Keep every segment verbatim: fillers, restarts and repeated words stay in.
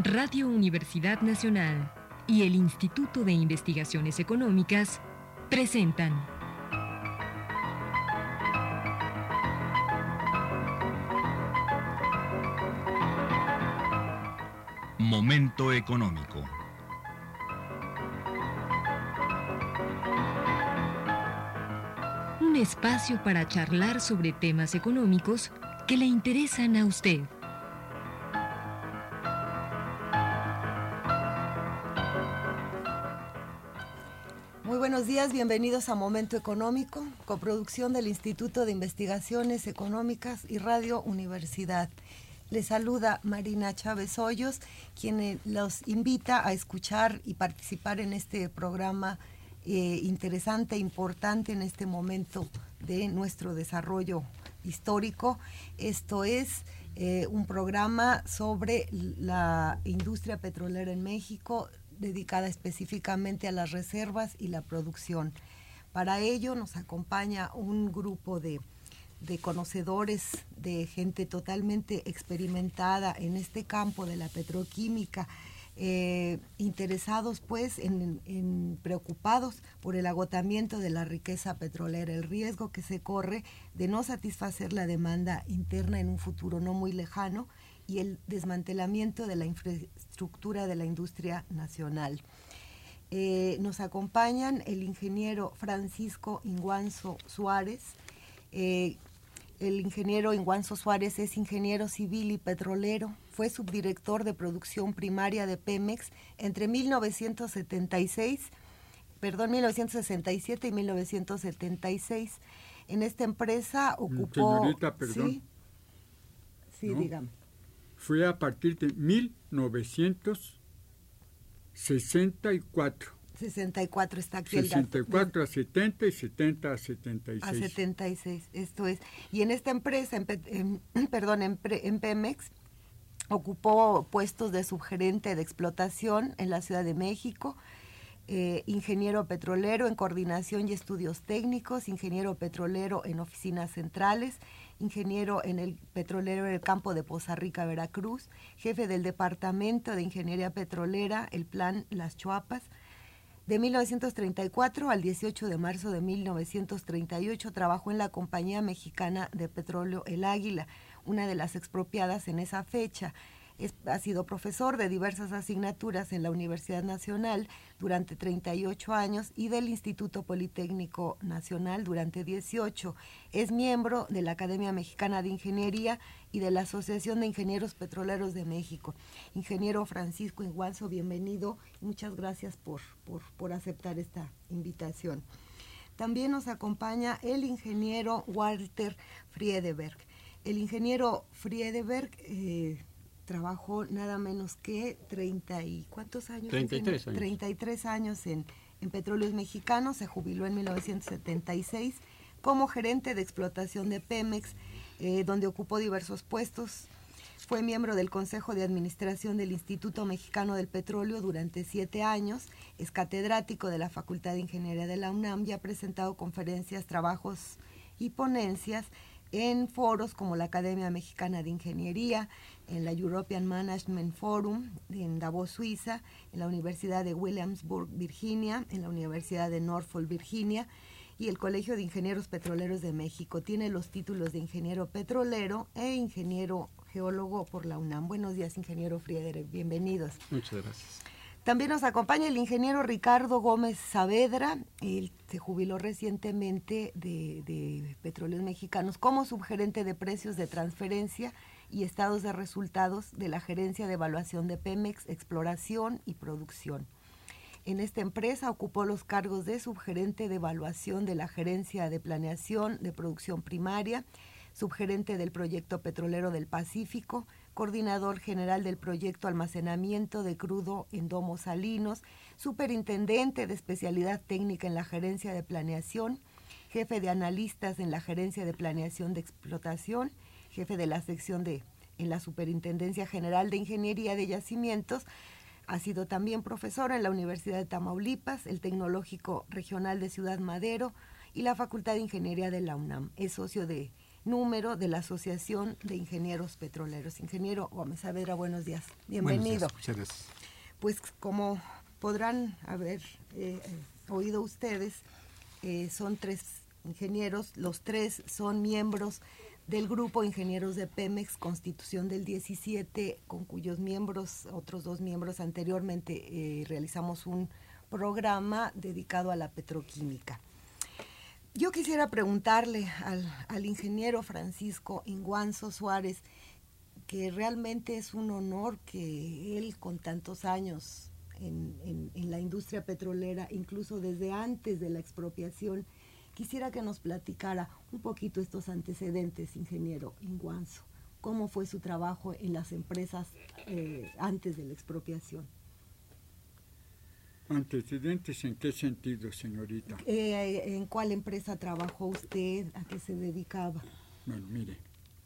Radio Universidad Nacional y el Instituto de Investigaciones Económicas presentan Momento Económico. Un espacio para charlar sobre temas económicos que le interesan a usted. Muy buenos días, bienvenidos a Momento Económico, coproducción del Instituto de Investigaciones Económicas y Radio Universidad. Les saluda Marina Chávez Hoyos, quien los invita a escuchar y participar en este programa eh, interesante e importante en este momento de nuestro desarrollo histórico. Esto es eh, un programa sobre la industria petrolera en México, dedicada específicamente a las reservas y la producción. Para ello nos acompaña un grupo de, de conocedores, de gente totalmente experimentada en este campo de la petroquímica, eh, interesados pues en, en preocupados por el agotamiento de la riqueza petrolera, el riesgo que se corre de no satisfacer la demanda interna en un futuro no muy lejano y el desmantelamiento de la infraestructura de la industria nacional. Eh, nos acompañan el ingeniero Francisco Inguanzo Suárez. Eh, el ingeniero Inguanzo Suárez es ingeniero civil y petrolero, fue subdirector de producción primaria de Pemex entre mil novecientos setenta y seis, perdón, mil novecientos sesenta y siete y mil novecientos setenta y seis. En esta empresa ocupó... Señorita, perdón. Sí, sí, ¿No? dígame. Fue a partir de mil novecientos sesenta y cuatro. sesenta y cuatro está aquí sesenta y cuatro el dato. a setenta y setenta a setenta y seis. A setenta y seis, esto es. Y en esta empresa, en, en, perdón, en, en Pemex, ocupó puestos de subgerente de explotación en la Ciudad de México, eh, ingeniero petrolero en coordinación y estudios técnicos, ingeniero petrolero en oficinas centrales, ingeniero en el petrolero en el campo de Poza Rica, Veracruz, jefe del Departamento de Ingeniería Petrolera, el Plan Las Chuapas. De mil novecientos treinta y cuatro al dieciocho de marzo de mil novecientos treinta y ocho trabajó en la Compañía Mexicana de Petróleo El Águila, una de las expropiadas en esa fecha. Es, ha sido profesor de diversas asignaturas en la Universidad Nacional durante treinta y ocho años y del Instituto Politécnico Nacional durante dieciocho. Es miembro de la Academia Mexicana de Ingeniería y de la Asociación de Ingenieros Petroleros de México. Ingeniero Francisco Inguanzo, bienvenido. Muchas gracias por, por, por aceptar esta invitación. También nos acompaña el ingeniero Walter Friedeberg. El ingeniero Friedeberg... Eh, trabajó nada menos que treinta y ¿cuántos años? treinta y tres años. treinta y tres años en, en Petróleos Mexicanos, se jubiló en mil novecientos setenta y seis como gerente de explotación de Pemex, eh, donde ocupó diversos puestos. Fue miembro del Consejo de Administración del Instituto Mexicano del Petróleo durante siete años, es catedrático de la Facultad de Ingeniería de la UNAM y ha presentado conferencias, trabajos y ponencias en foros como la Academia Mexicana de Ingeniería, en la European Management Forum, en Davos, Suiza, en la Universidad de Williamsburg, Virginia, en la Universidad de Norfolk, Virginia, y el Colegio de Ingenieros Petroleros de México. Tiene los títulos de ingeniero petrolero e ingeniero geólogo por la UNAM. Buenos días, ingeniero Friederich, bienvenidos. Muchas gracias. También nos acompaña el ingeniero Ricardo Gómez Saavedra. Él se jubiló recientemente de, de Petróleos Mexicanos como subgerente de precios de transferencia y estados de resultados de la Gerencia de Evaluación de Pemex, Exploración y Producción. En esta empresa ocupó los cargos de subgerente de evaluación de la Gerencia de Planeación de Producción Primaria, subgerente del Proyecto Petrolero del Pacífico, coordinador general del Proyecto Almacenamiento de Crudo en Domos Salinos, superintendente de especialidad técnica en la Gerencia de Planeación, jefe de analistas en la Gerencia de Planeación de Explotación, jefe de la sección de en la Superintendencia General de Ingeniería de Yacimientos. Ha sido también profesor en la Universidad de Tamaulipas, el Tecnológico Regional de Ciudad Madero y la Facultad de Ingeniería de la UNAM. Es socio de número de la Asociación de Ingenieros Petroleros. Ingeniero Gómez Saavedra, buenos días. Bienvenido. Buenos días, muchas gracias. Pues como podrán haber eh, oído ustedes, eh, son tres ingenieros, los tres son miembros del grupo Ingenieros de Pemex, Constitución del diecisiete, con cuyos miembros, otros dos miembros anteriormente, eh, realizamos un programa dedicado a la petroquímica. Yo quisiera preguntarle al, al ingeniero Francisco Inguanzo Suárez, que realmente es un honor que él, con tantos años en, en, en la industria petrolera, incluso desde antes de la expropiación, quisiera que nos platicara un poquito estos antecedentes, ingeniero Inguanzo. ¿Cómo fue su trabajo en las empresas eh, antes de la expropiación? ¿Antecedentes en qué sentido, señorita? Eh, ¿En cuál empresa trabajó usted? ¿A qué se dedicaba? Bueno, mire,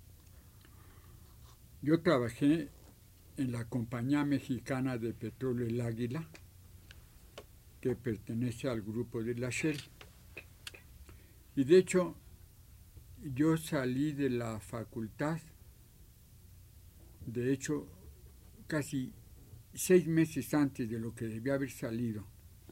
yo trabajé en la Compañía Mexicana de Petróleo El Águila, que pertenece al grupo de la Shell. Y de hecho, yo salí de la facultad, de hecho, casi seis meses antes de lo que debía haber salido,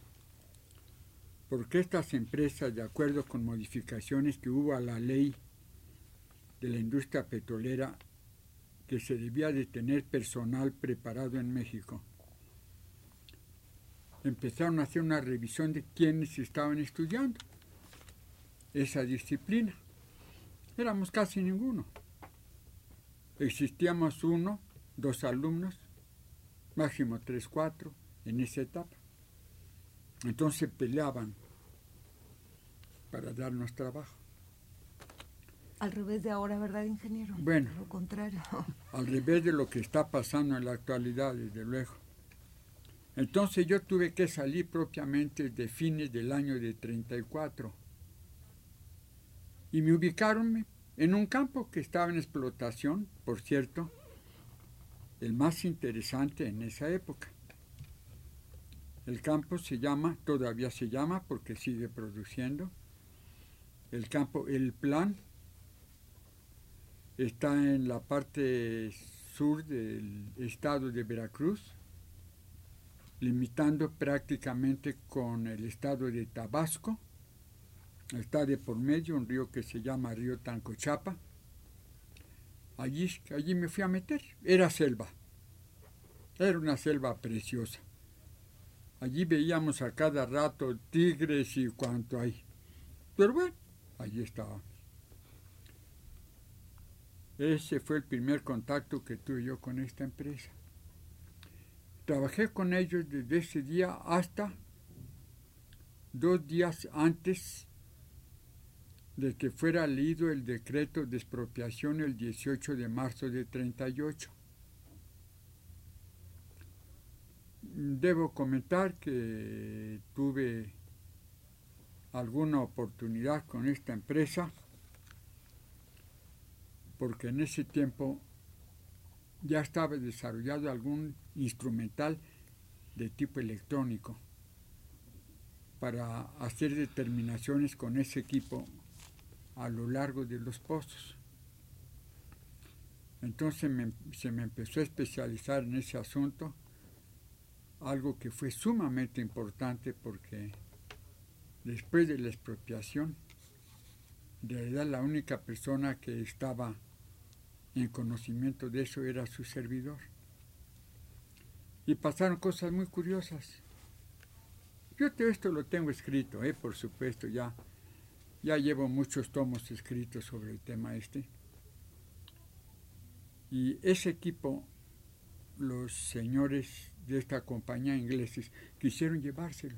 porque estas empresas, de acuerdo con modificaciones que hubo a la ley de la industria petrolera, que se debía de tener personal preparado en México, empezaron a hacer una revisión de quienes estaban estudiando esa disciplina. Éramos casi ninguno. Existíamos uno, dos alumnos, máximo tres, cuatro, en esa etapa. Entonces peleaban para darnos trabajo. Al revés de ahora, ¿verdad, ingeniero? Bueno, lo contrario. Al revés de lo que está pasando en la actualidad, desde luego. Entonces yo tuve que salir propiamente de fines del año de treinta y cuatro. Y me ubicaron en un campo que estaba en explotación, por cierto, el más interesante en esa época. El campo se llama, todavía se llama porque sigue produciendo, el campo El Plan. Está en la parte sur del estado de Veracruz, limitando prácticamente con el estado de Tabasco. Está de por medio un río que se llama Río Tancochapa. Allí, allí me fui a meter. Era selva. Era una selva preciosa. Allí veíamos a cada rato tigres y cuanto hay. Pero bueno, allí estábamos. Ese fue el primer contacto que tuve yo con esta empresa. Trabajé con ellos desde ese día hasta dos días antes de que fuera leído el decreto de expropiación el dieciocho de marzo de treinta y ocho. Debo comentar que tuve alguna oportunidad con esta empresa porque en ese tiempo ya estaba desarrollado algún instrumental de tipo electrónico para hacer determinaciones con ese equipo a lo largo de los pozos. Entonces me, se me empezó a especializar en ese asunto, algo que fue sumamente importante porque después de la expropiación, de realidad la única persona que estaba en conocimiento de eso era su servidor. Y pasaron cosas muy curiosas. Yo todo esto lo tengo escrito, ¿eh? Por supuesto, ya, ya llevo muchos tomos escritos sobre el tema este. Y ese equipo, los señores de esta compañía ingleses quisieron llevárselo.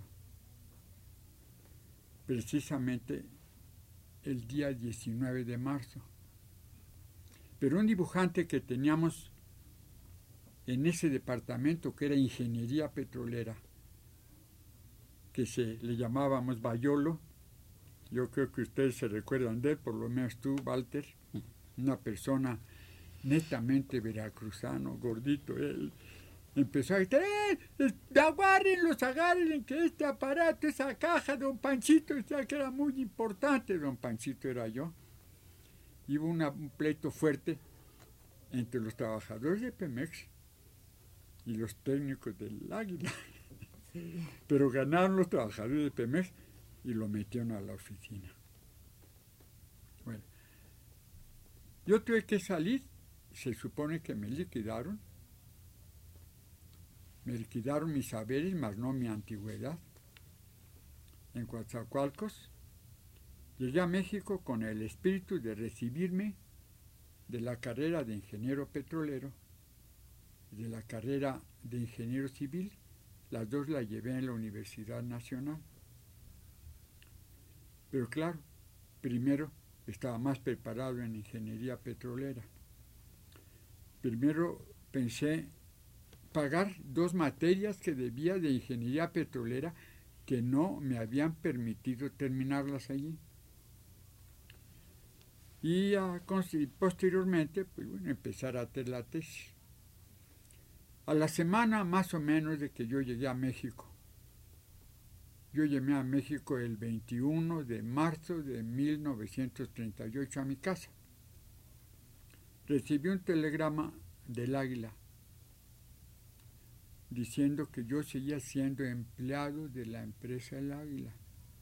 Precisamente el día diecinueve de marzo. Pero un dibujante que teníamos en ese departamento, que era ingeniería petrolera, que se le llamábamos Bayolo, yo creo que ustedes se recuerdan de él, por lo menos tú, Walter, una persona netamente veracruzano, gordito, él empezó a gritar, ¡eh! ¡Agárrenlos, agárrenlos, que este aparato, esa caja, don Panchito, decía que era muy importante, don Panchito era yo. hubo una, un pleito fuerte entre los trabajadores de Pemex y los técnicos del Águila. Sí. Pero ganaron los trabajadores de Pemex y lo metieron a la oficina. Bueno, yo tuve que salir, se supone que me liquidaron, me liquidaron mis saberes, más no mi antigüedad. En Coatzacoalcos, llegué a México con el espíritu de recibirme de la carrera de ingeniero petrolero y de la carrera de ingeniero civil. Las dos las llevé en la Universidad Nacional. Pero claro, primero estaba más preparado en ingeniería petrolera. Primero pensé pagar dos materias que debía de ingeniería petrolera que no me habían permitido terminarlas allí. Y a, posteriormente, pues bueno, empezar a hacer la tesis. A la semana más o menos de que yo llegué a México, yo llegué a México el veintiuno de marzo de mil novecientos treinta y ocho a mi casa. Recibí un telegrama del Águila diciendo que yo seguía siendo empleado de la empresa El Águila,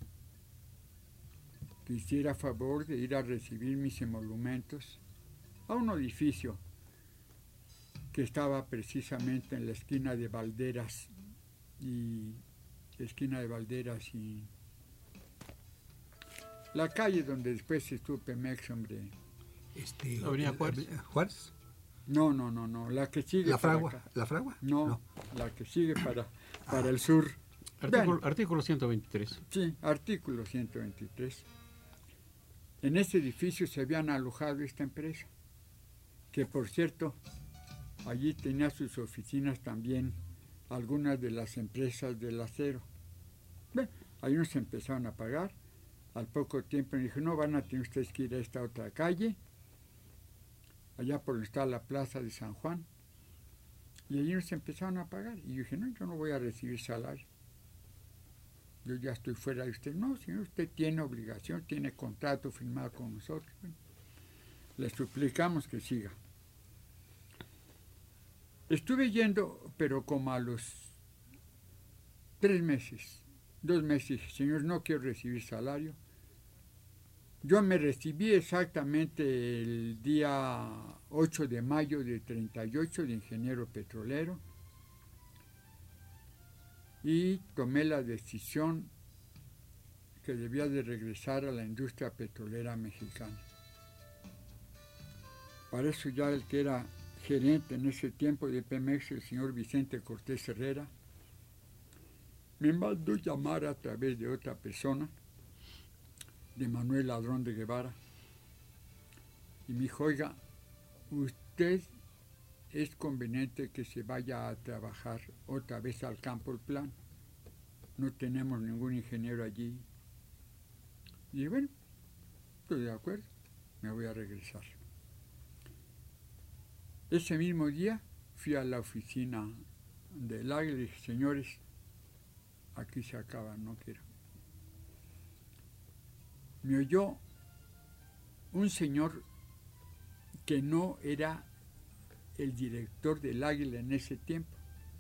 que hiciera favor de ir a recibir mis emolumentos a un edificio que estaba precisamente en la esquina de Valderas y esquina de Valderas y la calle donde después estuvo Pemex, hombre. Este, ¿Avenida Juárez? ¿Juárez? No, no, no, no, la que sigue. ¿La Fragua? ¿La Fragua? No, no, la que sigue para, para ah. el sur. Artículo, bueno, artículo ciento veintitrés. Sí, artículo ciento veintitrés. En ese edificio se habían alojado esta empresa, que por cierto, allí tenía sus oficinas también algunas de las empresas del acero. Bueno, ahí nos empezaron a pagar. Al poco tiempo me dijo, no, van a tener ustedes que ir a esta otra calle, allá por donde está la plaza de San Juan. Y allí nos empezaron a pagar. Y yo dije, no, yo no voy a recibir salario. Yo ya estoy fuera de usted. No, señor, usted tiene obligación, tiene contrato firmado con nosotros. Bueno, le suplicamos que siga. Estuve yendo, pero como a los tres meses, dos meses, dije, señor, no quiero recibir salario. Yo me recibí exactamente el día ocho de mayo de treinta y ocho de ingeniero petrolero y tomé la decisión que debía de regresar a la industria petrolera mexicana. Para eso ya el que era gerente en ese tiempo de Pemex, el señor Vicente Cortés Herrera, me mandó llamar a través de otra persona, de Manuel Ladrón de Guevara, y me dijo, oiga, usted es conveniente que se vaya a trabajar otra vez al campo El Plan. No tenemos ningún ingeniero allí. Y dije, bueno, estoy de acuerdo, me voy a regresar. Ese mismo día fui a la oficina del Águila y dije, señores, aquí se acaba, no quiero. Me oyó un señor que no era el director del Águila en ese tiempo,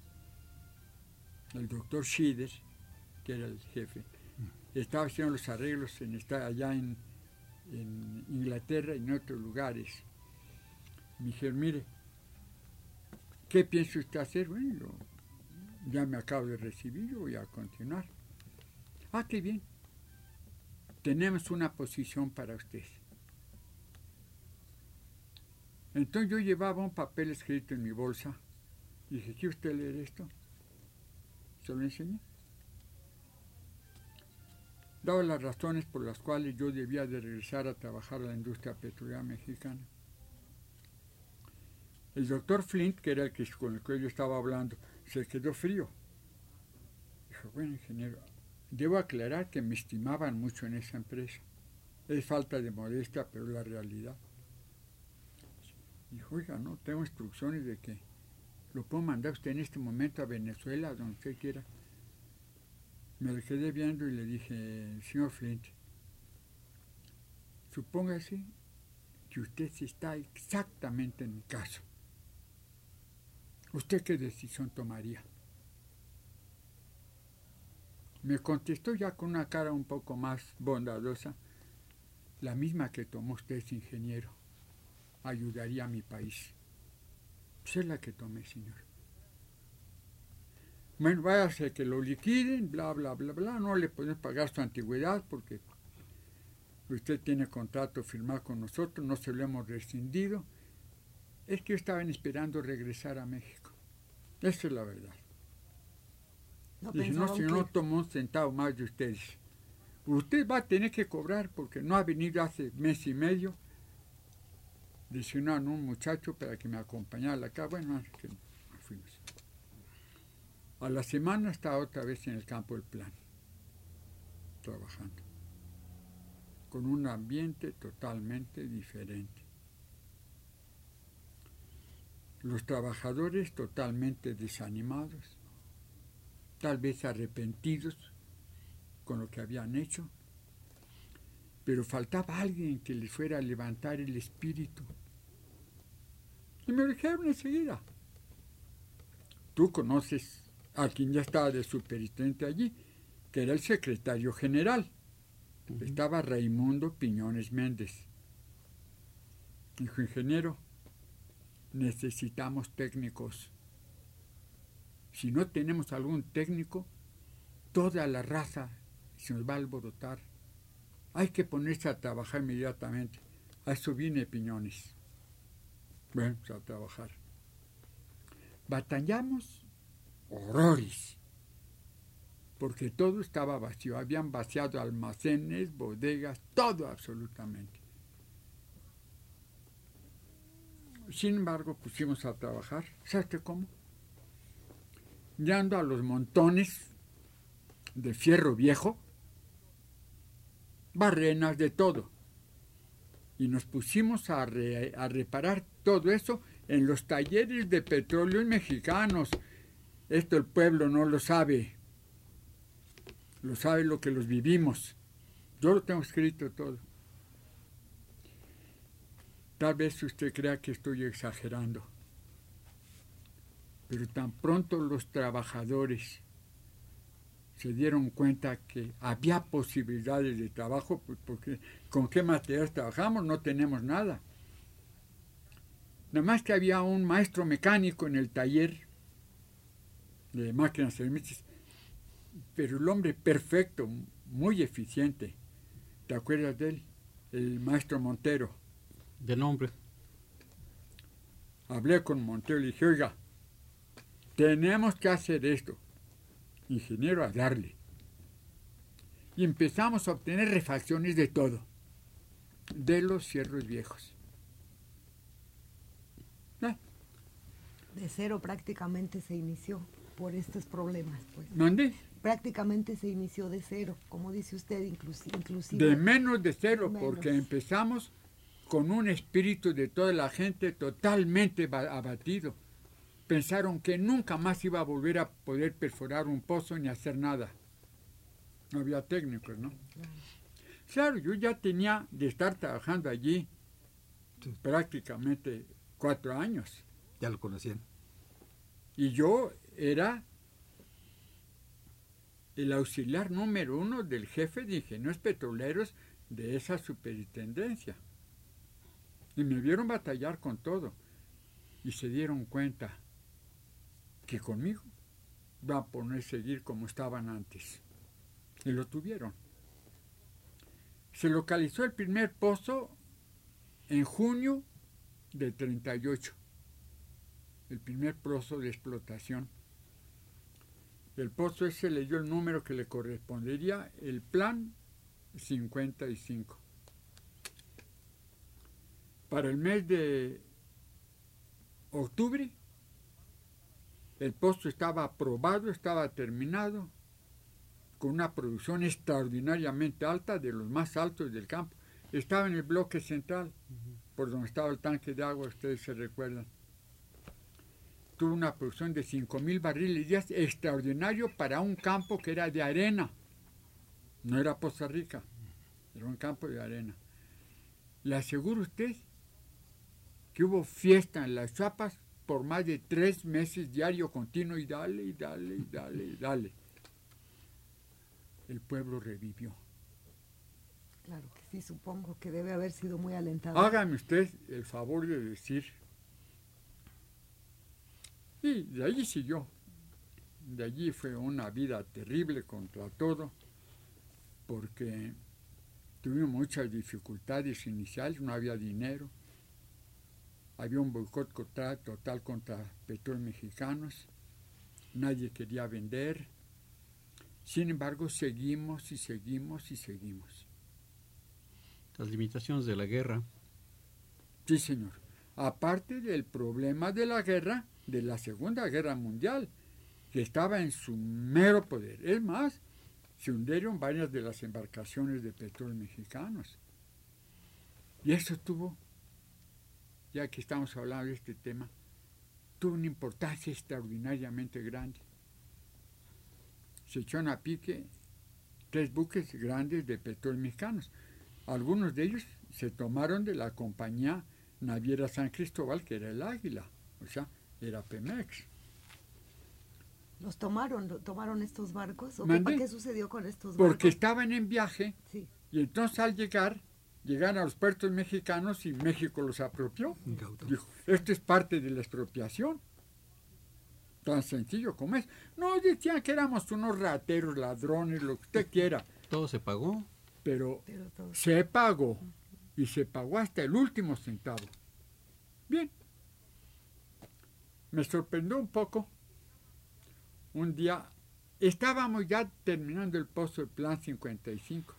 el doctor Schieder, que era el jefe, estaba haciendo los arreglos en, allá en, en Inglaterra y en otros lugares. Me dijeron, mire, ¿qué piensa usted hacer? Bueno, yo ya me acabo de recibir, yo voy a continuar. Ah, qué bien. Tenemos una posición para usted. Entonces yo llevaba un papel escrito en mi bolsa y dije, ¿quiere usted leer esto? Se lo enseñé. Daba las razones por las cuales yo debía de regresar a trabajar a la industria petrolera mexicana. El doctor Flint, que era el que, con el que yo estaba hablando, se quedó frío. Dijo, bueno, ingeniero, debo aclarar que me estimaban mucho en esa empresa. Es falta de modestia, pero la realidad. Dijo, oiga, no, tengo instrucciones de que lo puedo mandar usted en este momento a Venezuela, donde usted quiera. Me le quedé viendo y le dije, señor Flint, supóngase que usted está exactamente en mi caso. ¿Usted qué decisión tomaría? Me contestó ya con una cara un poco más bondadosa, la misma que tomó usted, ingeniero. Ayudaría a mi país. Pues es la que tomé, señor. Bueno, váyase que lo liquiden, bla, bla, bla, bla. No le podemos pagar su antigüedad porque usted tiene contrato firmado con nosotros, no se lo hemos rescindido. Es que estaban esperando regresar a México. Esa es la verdad. No Dije, no, si pensaron no que- tomó un centavo más de ustedes. Usted va a tener que cobrar porque no ha venido hace mes y medio. Designaron un muchacho para que me acompañara acá. Bueno, que no, fuimos. A la semana estaba otra vez en el campo del plan, trabajando, con un ambiente totalmente diferente. Los trabajadores totalmente desanimados, tal vez arrepentidos con lo que habían hecho, pero faltaba alguien que les fuera a levantar el espíritu. Y me lo dijeron enseguida. Tú conoces a quien ya estaba de superintendente allí, que era el secretario general. Uh-huh. Estaba Raimundo Piñones Méndez. Dijo, ingeniero, necesitamos técnicos. Si no tenemos algún técnico, toda la raza se nos va a alborotar. Hay que ponerse a trabajar inmediatamente. A eso viene Piñones. Bueno, pues a trabajar. Batallamos horrores, porque todo estaba vacío. Habían vaciado almacenes, bodegas, todo absolutamente. Sin embargo, pusimos a trabajar. ¿Sabes cómo? Yendo a los montones de fierro viejo, barrenas, de todo. Y nos pusimos a, re, a reparar todo eso en los talleres de petróleo mexicanos. Esto el pueblo no lo sabe. Lo sabe lo que los vivimos. Yo lo tengo escrito todo. Tal vez usted crea que estoy exagerando. Pero tan pronto los trabajadores se dieron cuenta que había posibilidades de trabajo, pues porque con qué materiales trabajamos no tenemos nada. Nada más que había un maestro mecánico en el taller de máquinas servicios, pero el hombre perfecto, muy eficiente. ¿Te acuerdas de él? El maestro Montero. De nombre. Hablé con Montero y le dije, oiga, tenemos que hacer esto. Ingeniero, a darle. Y empezamos a obtener refacciones de todo, de los fierros viejos. ¿Eh? De cero prácticamente se inició por estos problemas, pues. ¿Dónde? Prácticamente se inició de cero, como dice usted, inclusive. inclusive de menos de cero, menos. Porque empezamos con un espíritu de toda la gente totalmente abatido. Pensaron que nunca más iba a volver a poder perforar un pozo ni hacer nada. No había técnicos, ¿no? Claro. Claro, yo ya tenía de estar trabajando allí sí. prácticamente cuatro años. Ya lo conocían. Y yo era el auxiliar número uno del jefe de ingenieros petroleros de esa superintendencia. Y me vieron batallar con todo. Y se dieron cuenta que conmigo van a poner seguir como estaban antes. Y lo tuvieron. Se localizó el primer pozo en junio del treinta y ocho. El primer pozo de explotación. El pozo ese le dio el número que le correspondería, el plan cincuenta y cinco. Para el mes de octubre, el pozo estaba aprobado, estaba terminado, con una producción extraordinariamente alta, de los más altos del campo. Estaba en el bloque central, uh-huh. por donde estaba el tanque de agua, ustedes se recuerdan. Tuvo una producción de cinco mil barriles diarios, extraordinario para un campo que era de arena. No era Poza Rica, era un campo de arena. Le aseguro a usted que hubo fiesta en las chapas por más de tres meses diario continuo y dale, y dale, y dale, y dale. El pueblo revivió. Claro que sí, supongo que debe haber sido muy alentador. Hágame usted el favor de decir. Y de allí siguió. De allí fue una vida terrible contra todo, porque tuvimos muchas dificultades iniciales, no había dinero, había un boicot total contra Petróleos Mexicanos, nadie quería vender. Sin embargo, seguimos y seguimos y seguimos. Las limitaciones de la guerra. Sí, señor. Aparte del problema de la guerra, de la Segunda Guerra Mundial, que estaba en su mero poder. Es más, se hundieron varias de las embarcaciones de Petróleos Mexicanos. Y eso tuvo, ya que estamos hablando de este tema, tuvo una importancia extraordinariamente grande. Se echaron a pique tres buques grandes de Petróleos Mexicanos. Algunos de ellos se tomaron de la compañía naviera San Cristóbal, que era el Águila, o sea, era Pemex. ¿Los tomaron, tomaron estos barcos? ¿O ¿Mandé? qué, qué sucedió con estos Porque barcos? estaban en viaje, Sí. y entonces al llegar, llegaron a los puertos mexicanos y México los apropió. Incautó. Dijo, esto es parte de la expropiación. Tan sencillo como es. No decían que éramos unos rateros, ladrones, lo que usted quiera, Todo se pagó. pero Pero todo- se pagó, y se pagó hasta el último centavo. Bien. Me sorprendió un poco. Un día, estábamos ya terminando el pozo del Plan cincuenta y cinco.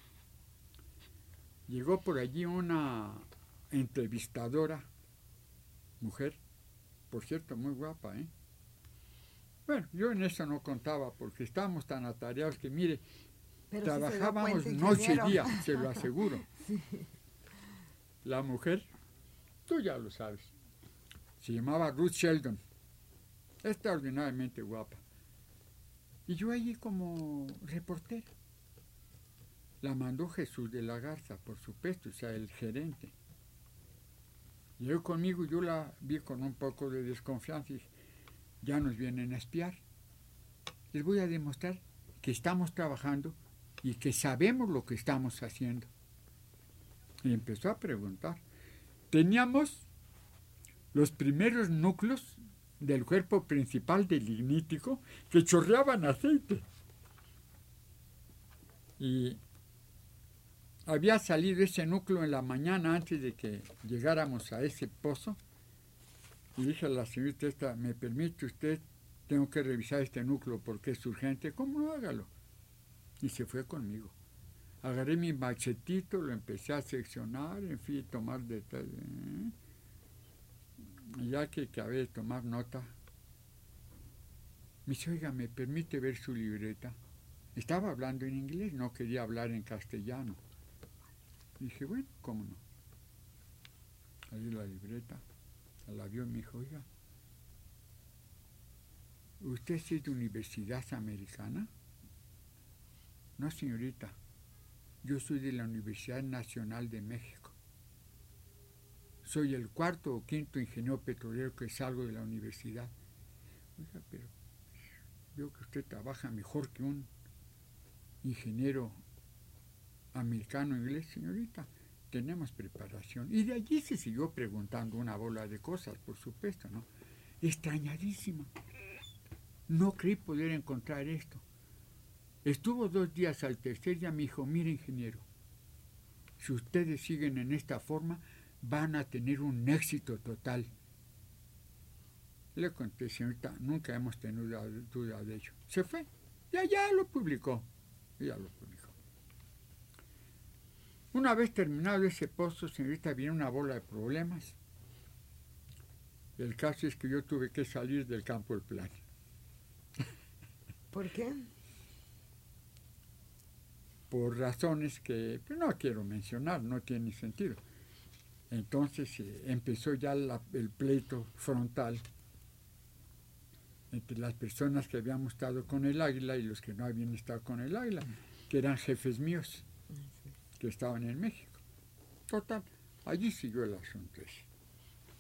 Llegó por allí una entrevistadora, mujer, por cierto, muy guapa, ¿eh? Bueno, yo en eso no contaba, porque estábamos tan atareados que, mire, pero sí se dio trabajábamos cuenta, noche y ingeniero. día, se lo aseguro. La mujer, tú ya lo sabes, se llamaba Ruth Sheldon, extraordinariamente guapa. Y yo allí como reportero. La mandó Jesús de la Garza, por supuesto, o sea, el gerente. Llegó conmigo y yo la vi con un poco de desconfianza y dije, ya nos vienen a espiar. Les voy a demostrar que estamos trabajando y que sabemos lo que estamos haciendo. Y empezó a preguntar. Teníamos los primeros núcleos del cuerpo principal del lignítico que chorreaban aceite. Y había salido ese núcleo en la mañana antes de que llegáramos a ese pozo. Y dije a la señorita esta, ¿me permite usted? Tengo que revisar este núcleo porque es urgente. ¿Cómo no? Hágalo. Y se fue conmigo. Agarré mi machetito, lo empecé a seccionar, en fin, tomar detalles. Y ya que acabé de tomar nota, me dice, oiga, ¿me permite ver su libreta? Estaba hablando en inglés, no quería hablar en castellano. Dije, bueno, ¿cómo no? Ahí la libreta, la vio y me dijo, oiga, ¿usted es de Universidad Americana? No, señorita, yo soy de la Universidad Nacional de México. Soy el cuarto o quinto ingeniero petrolero que salgo de la universidad. Oiga, pero veo que usted trabaja mejor que un ingeniero americano inglés, señorita. Tenemos preparación. Y de allí se siguió preguntando una bola de cosas, por supuesto, ¿no? Extrañadísima. No creí poder encontrar esto. Estuvo dos días, al tercer día me dijo, mire, ingeniero, si ustedes siguen en esta forma, van a tener un éxito total. Le conté, señorita, nunca hemos tenido duda de ello. Se fue, ya, ya lo publicó, ya lo publicó. Una vez terminado ese pozo, señorita, viene una bola de problemas. El caso es que yo tuve que salir del campo del plan. ¿Por qué? Por razones que pues, no quiero mencionar, no tiene sentido. Entonces eh, empezó ya la, el pleito frontal entre las personas que habíamos estado con el Águila y los que no habían estado con el Águila, que eran jefes míos, que estaban en México. Total, allí siguió el asunto ese.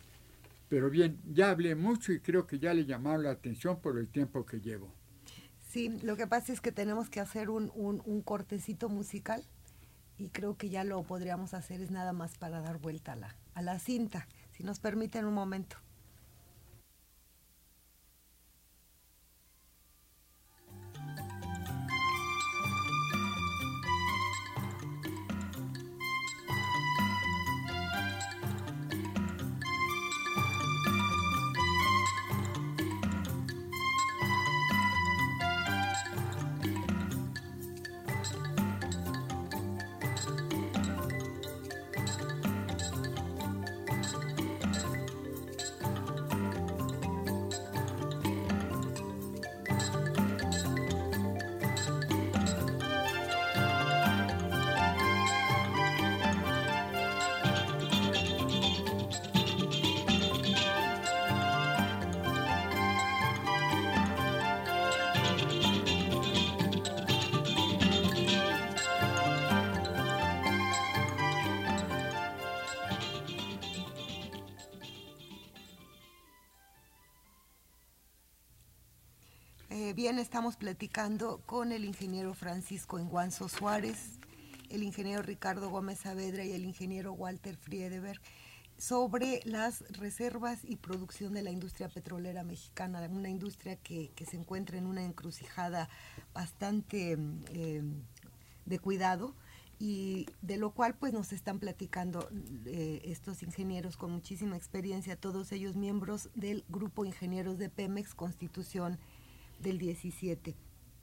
Pero bien, ya hablé mucho y creo que ya le llamaron la atención por el tiempo que llevo. Sí, lo que pasa es que tenemos que hacer un, un, un cortecito musical y creo que ya lo podríamos hacer, es nada más para dar vuelta a la, a la cinta, si nos permiten un momento. Eh, bien, estamos platicando con el ingeniero Francisco Inguanzo Suárez, el ingeniero Ricardo Gómez Saavedra y el ingeniero Walter Friedeberg sobre las reservas y producción de la industria petrolera mexicana, una industria que, que se encuentra en una encrucijada bastante eh, de cuidado, y de lo cual pues nos están platicando eh, estos ingenieros con muchísima experiencia, todos ellos miembros del Grupo Ingenieros de Pemex, Constitución del diecisiete.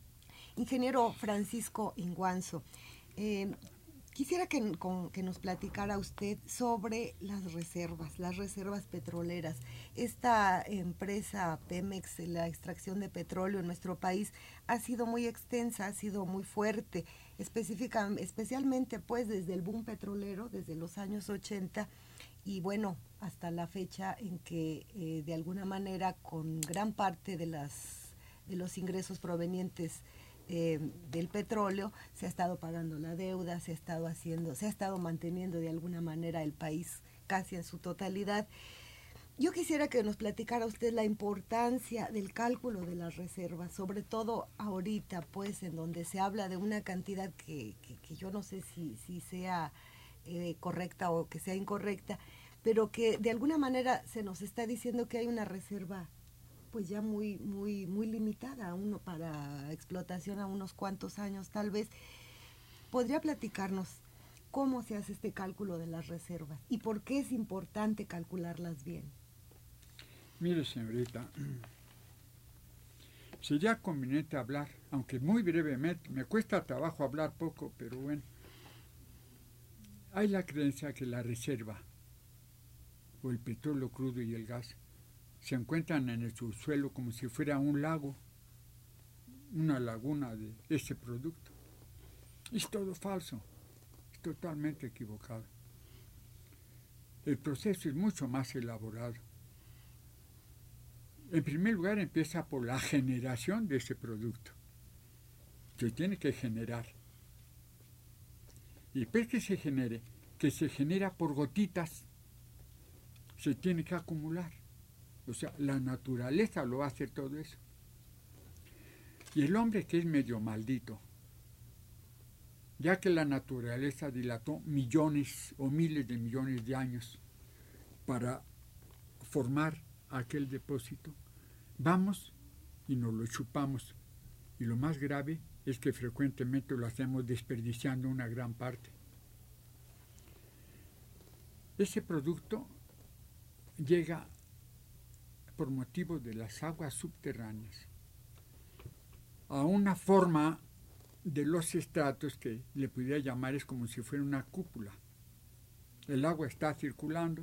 Ingeniero Francisco Inguanzo, eh, quisiera que, con, que nos platicara usted sobre las reservas, las reservas petroleras. Esta empresa Pemex, la extracción de petróleo en nuestro país, ha sido muy extensa, ha sido muy fuerte, específica, especialmente pues desde el boom petrolero, desde los años ochenta, y bueno, hasta la fecha en que eh, de alguna manera con gran parte de las de los ingresos provenientes eh, del petróleo se ha estado pagando la deuda, se ha estado haciendo, se ha estado manteniendo de alguna manera el país casi en su totalidad. Yo quisiera que nos platicara usted la importancia del cálculo de las reservas, sobre todo ahorita, pues, en donde se habla de una cantidad que, que, que yo no sé si, si sea eh, correcta o que sea incorrecta, pero que de alguna manera se nos está diciendo que hay una reserva pues ya muy muy muy limitada a uno para explotación a unos cuantos años tal vez. ¿Podría platicarnos cómo se hace este cálculo de las reservas y por qué es importante calcularlas bien? Mire, señorita, sería conveniente hablar, aunque muy brevemente, me cuesta trabajo hablar poco, pero bueno, hay la creencia que la reserva o el petróleo crudo y el gas se encuentran en el subsuelo como si fuera un lago, una laguna de ese producto. Es todo falso, es totalmente equivocado. El proceso es mucho más elaborado. En primer lugar, empieza por la generación de ese producto. Se tiene que generar. Y después que se genere, que se genera por gotitas, se tiene que acumular. O sea, la naturaleza lo va a hacer todo eso. Y el hombre, que es medio maldito, ya que la naturaleza dilató millones o miles de millones de años para formar aquel depósito, vamos y nos lo chupamos. Y lo más grave es que frecuentemente lo hacemos desperdiciando una gran parte. Ese producto llega por motivo de las aguas subterráneas a una forma de los estratos que le pudiera llamar es como si fuera una cúpula. El agua está circulando,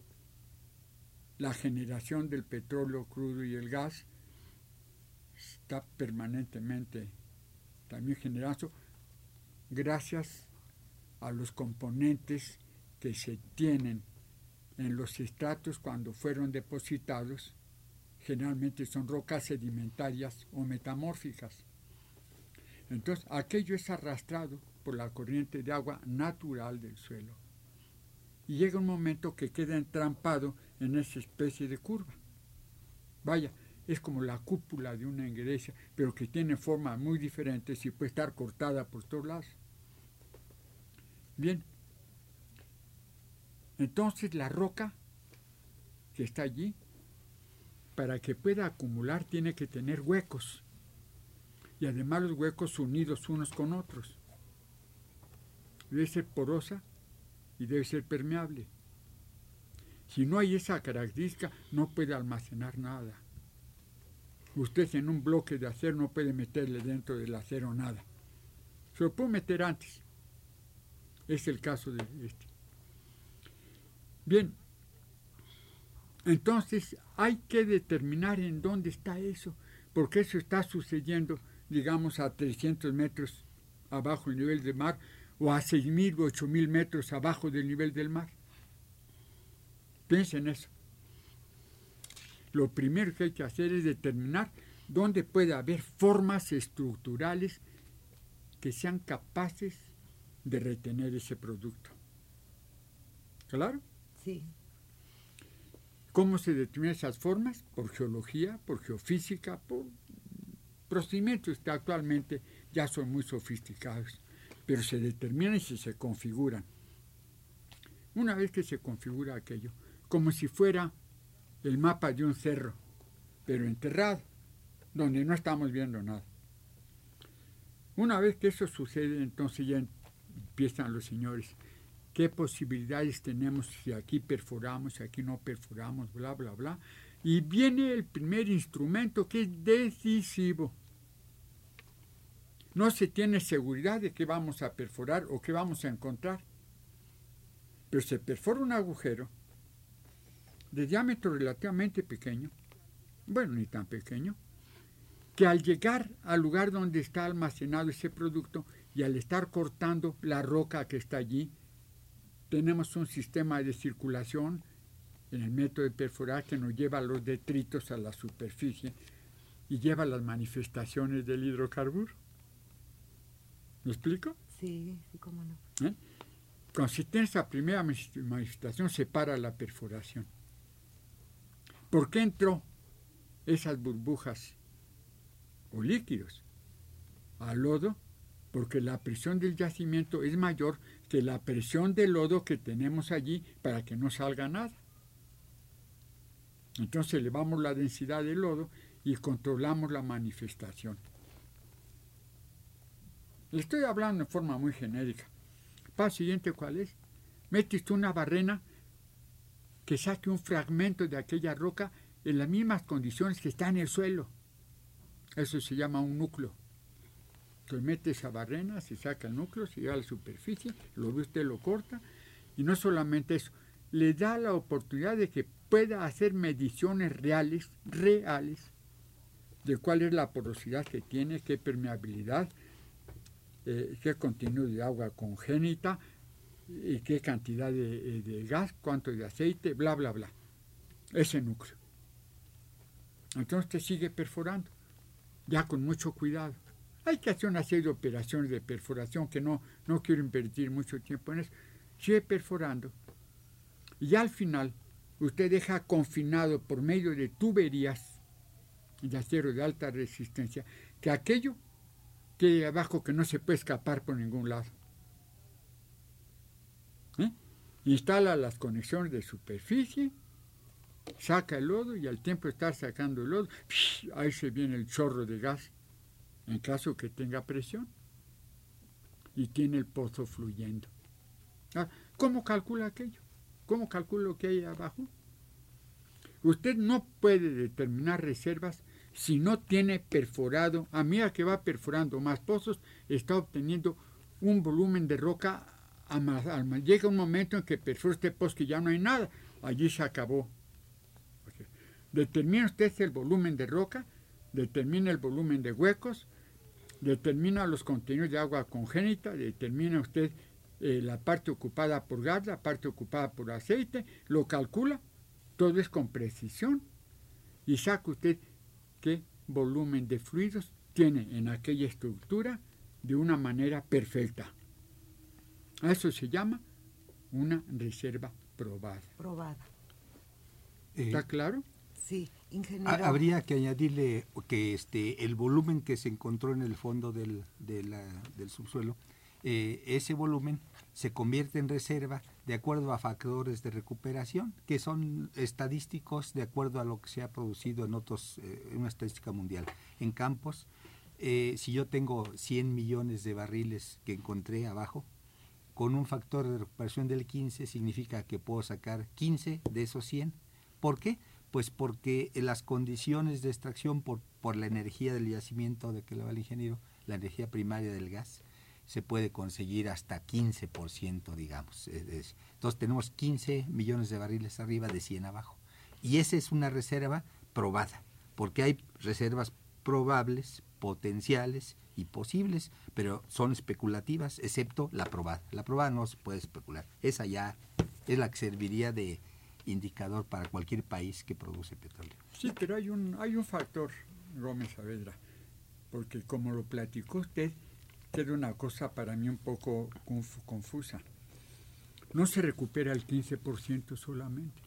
la generación del petróleo crudo y el gas está permanentemente también generando gracias a los componentes que se tienen en los estratos cuando fueron depositados. Generalmente son rocas sedimentarias o metamórficas. Entonces, aquello es arrastrado por la corriente de agua natural del suelo. Y llega un momento que queda entrampado en esa especie de curva. Vaya, es como la cúpula de una iglesia, pero que tiene formas muy diferentes y puede estar cortada por todos lados. Bien, entonces la roca que está allí, para que pueda acumular, tiene que tener huecos. Y además los huecos unidos unos con otros. Debe ser porosa y debe ser permeable. Si no hay esa característica, no puede almacenar nada. Usted en un bloque de acero no puede meterle dentro del acero nada. Se lo puede meter antes. Es el caso de este. Bien, entonces hay que determinar en dónde está eso, porque eso está sucediendo, digamos, a trescientos metros abajo del nivel del mar, o a seis mil o ocho mil metros abajo del nivel del mar. Piensen en eso. Lo primero que hay que hacer es determinar dónde puede haber formas estructurales que sean capaces de retener ese producto. ¿Claro? Sí. ¿Cómo se determinan esas formas? Por geología, por geofísica, por procedimientos que actualmente ya son muy sofisticados, pero se determinan y se configuran. Una vez que se configura aquello, como si fuera el mapa de un cerro, pero enterrado, donde no estamos viendo nada. Una vez que eso sucede, entonces ya empiezan los señores. ¿Qué posibilidades tenemos si aquí perforamos, si aquí no perforamos, bla, bla, bla? Y viene el primer instrumento que es decisivo. No se tiene seguridad de qué vamos a perforar o qué vamos a encontrar. Pero se perfora un agujero de diámetro relativamente pequeño, bueno, ni tan pequeño, que al llegar al lugar donde está almacenado ese producto y al estar cortando la roca que está allí, tenemos un sistema de circulación en el método de perforar que nos lleva los detritos a la superficie y lleva las manifestaciones del hidrocarburo. ¿Me explico? Sí, sí, cómo no. ¿Eh? Cuando se tiene esa primera manifestación, se para la perforación. ¿Por qué entró esas burbujas o líquidos al lodo? Porque la presión del yacimiento es mayor que la presión del lodo que tenemos allí para que no salga nada. Entonces elevamos la densidad del lodo y controlamos la manifestación. Le estoy hablando en forma muy genérica. Paso siguiente, ¿cuál es? Metes tú una barrena que saque un fragmento de aquella roca en las mismas condiciones que está en el suelo. Eso se llama un núcleo. Entonces mete esa barrena, se saca el núcleo, se lleva a la superficie, lo ve usted, lo corta, y no solamente eso, le da la oportunidad de que pueda hacer mediciones reales, reales, de cuál es la porosidad que tiene, qué permeabilidad, eh, qué contenido de agua congénita, y qué cantidad de, de gas, cuánto de aceite, bla, bla, bla. Ese núcleo. Entonces usted sigue perforando, ya con mucho cuidado. Hay que hacer una serie de operaciones de perforación que no, no quiero invertir mucho tiempo en eso. Sigue perforando. Y al final, usted deja confinado por medio de tuberías de acero de alta resistencia, que aquello quede abajo que no se puede escapar por ningún lado. ¿Eh? Instala las conexiones de superficie, saca el lodo y al tiempo de estar sacando el lodo, ahí se viene el chorro de gas, en caso que tenga presión, y tiene el pozo fluyendo. ¿Cómo calcula aquello? ¿Cómo calcula lo que hay abajo? Usted no puede determinar reservas si no tiene perforado. A medida que va perforando más pozos, está obteniendo un volumen de roca. A más, a más. Llega un momento en que perfora este pozo que ya no hay nada. Allí se acabó. Okay. Determina usted el volumen de roca, determina el volumen de huecos, determina los contenidos de agua congénita, determina usted eh, la parte ocupada por gas, la parte ocupada por aceite, lo calcula, todo es con precisión, y saca usted qué volumen de fluidos tiene en aquella estructura de una manera perfecta. A eso se llama una reserva probada. Probada. ¿Está claro? Sí, ingeniero. Habría que añadirle que este el volumen que se encontró en el fondo del, de la, del subsuelo, eh, ese volumen se convierte en reserva de acuerdo a factores de recuperación que son estadísticos de acuerdo a lo que se ha producido en otros, eh, en una estadística mundial. En campos, eh, si yo tengo cien millones de barriles que encontré abajo, con un factor de recuperación del quince significa que puedo sacar quince de esos cien. ¿Por qué? Pues porque las condiciones de extracción por, por la energía del yacimiento de que lo va el ingeniero, la energía primaria del gas, se puede conseguir hasta quince por ciento, digamos. Entonces tenemos quince millones de barriles arriba de cien abajo. Y esa es una reserva probada, porque hay reservas probables, potenciales y posibles, pero son especulativas, excepto la probada. La probada no se puede especular. Esa ya es la que serviría de indicador para cualquier país que produce petróleo. Sí, pero hay un, hay un factor, Gómez Saavedra, porque como lo platicó usted, queda una cosa para mí un poco conf- confusa. No se recupera el quince por ciento solamente.